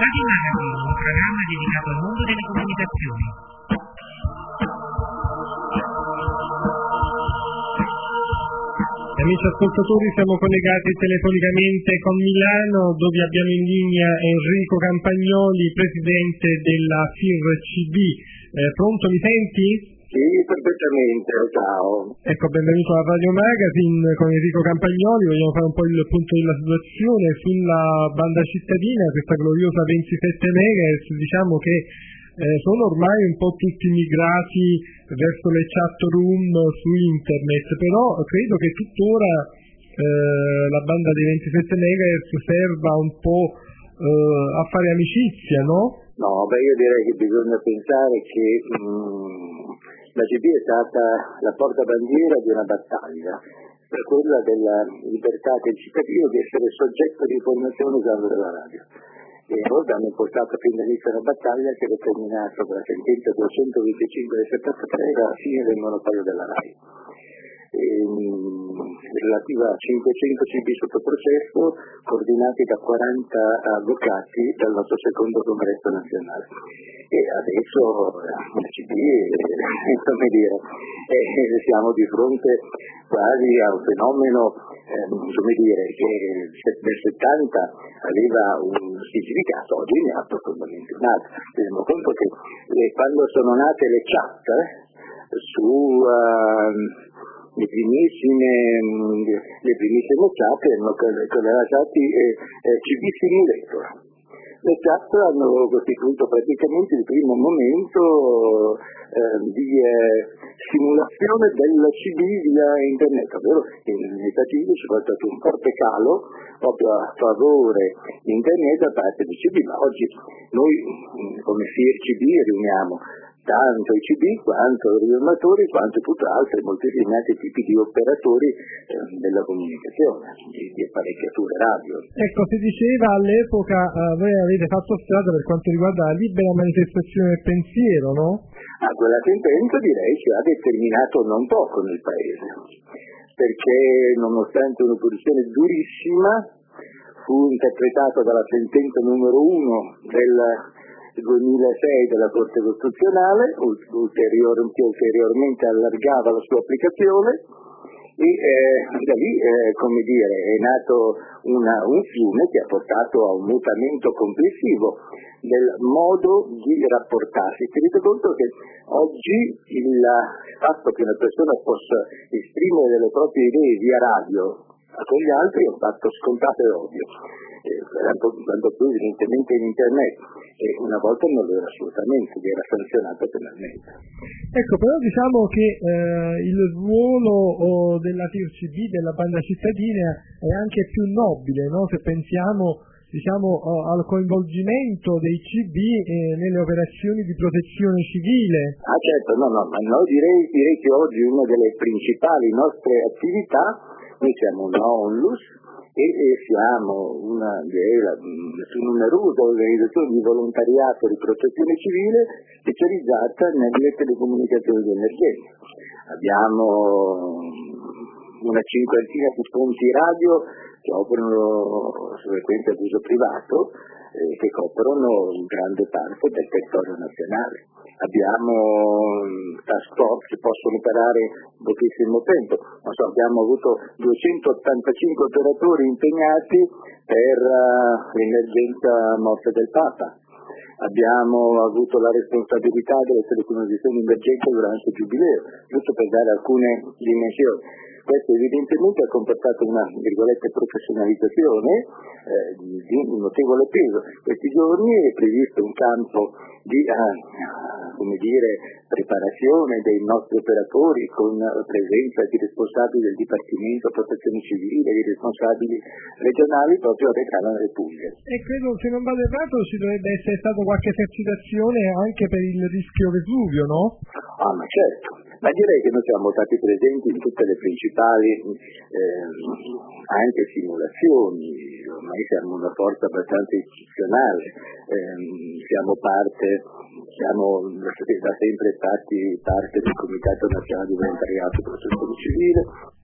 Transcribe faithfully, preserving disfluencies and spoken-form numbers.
Radio Magazine, un programma dedicato al mondo delle comunicazioni. Amici ascoltatori, siamo collegati telefonicamente con Milano, dove abbiamo in linea Enrico Campagnoli, presidente della F I R C B. Eh, pronto, mi senti? Sì, perfettamente, ciao. Ecco, benvenuto a Radio Magazine con Enrico Campagnoli. Vogliamo fare un po' il punto della situazione sulla banda cittadina, questa gloriosa ventisette megahertz. Diciamo che eh, sono ormai un po' tutti migrati verso le chat room su internet, però credo che tuttora eh, la banda dei ventisette megahertz serva un po' eh, a fare amicizia, no? No, beh, io direi che bisogna pensare che mh, la C B è stata la portabandiera di una battaglia, per quella della libertà del cittadino di essere soggetto di informazione usando della radio. E allora hanno portato fin dall'inizio una battaglia che ha determinato con la sentenza duecentoventicinque del settantatré la fine del monopolio della RAI. Ehm, relativa a cinquecento C B sotto processo, coordinati da quaranta avvocati dal nostro secondo congresso nazionale. E adesso la C B, come dire, eh, siamo di fronte quasi a un fenomeno, eh, come dire, che nel settanta aveva un significato, oggi ne ha profondamente un altro. Teniamo conto che eh, quando sono nate le chat eh, su uh, le primissime le primissime chat erano chiamati eh, eh, C B Simulator. Le chat hanno costituito praticamente il primo momento eh, di eh, simulazione della C B via internet, ovvero che negli Stati Uniti c'è stato un forte calo proprio a favore di internet da parte di C B, ma oggi noi come F I R C B riuniamo tanto i C B quanto i riformatori quanto tutti altri moltissimi altri tipi di operatori eh, della comunicazione, di, di apparecchiature radio. Ecco, si diceva all'epoca eh, voi avete fatto strada per quanto riguarda la libera manifestazione del pensiero, no? Ah, quella sentenza direi ci ha determinato non poco nel paese, perché nonostante un'opposizione durissima fu interpretata dalla sentenza numero uno del duemilasei della Corte Costituzionale, ulterior, ulteriormente allargava la sua applicazione e eh, da lì eh, come dire, è nato una, un fiume che ha portato a un mutamento complessivo del modo di rapportarsi. Tenete conto che oggi il fatto che una persona possa esprimere le proprie idee via radio con gli altri è un fatto scontato e ovvio. Quando più evidentemente in internet, e una volta non lo era assolutamente, era sanzionato penalmente. Ecco, però diciamo che eh, il ruolo oh, della F I R C B, della banda cittadina, è anche più nobile, no? Se pensiamo diciamo oh, al coinvolgimento dei C B eh, nelle operazioni di protezione civile. Ah certo, no, no, ma noi direi, direi che oggi una delle principali nostre attività, noi siamo una onlus, e, e siamo una delle più numerose organizzazioni di volontariato di protezione civile specializzata nelle telecomunicazioni di emergenza. Abbiamo una cinquantina di punti radio che operano su frequenza ad uso privato eh, che coprono grande parte del territorio nazionale. Abbiamo task force che possono operare in pochissimo tempo. Non so, abbiamo avuto duecentottantacinque operatori impegnati per uh, l'emergenza morte del Papa. Abbiamo avuto la responsabilità delle telecomunicazioni emergenze durante il Giubileo, giusto per dare alcune dimensioni. Questo evidentemente ha comportato una, virgolette, professionalizzazione eh, di un notevole peso. Questi giorni è previsto un campo di eh, come dire, preparazione dei nostri operatori con presenza di responsabili del Dipartimento Protezione Civile, di responsabili regionali proprio a Recano nelle Puglie. E credo, se non vado errato, ci dovrebbe essere stata qualche esercitazione anche per il rischio Vesuvio, no? Ah, ma certo. Ma direi che noi siamo stati presenti in tutte le principali eh, anche simulazioni, ormai siamo una forza abbastanza istituzionale, eh, siamo parte, siamo da sempre stati parte del Comitato Nazionale di Volontariato e Protezione Civile,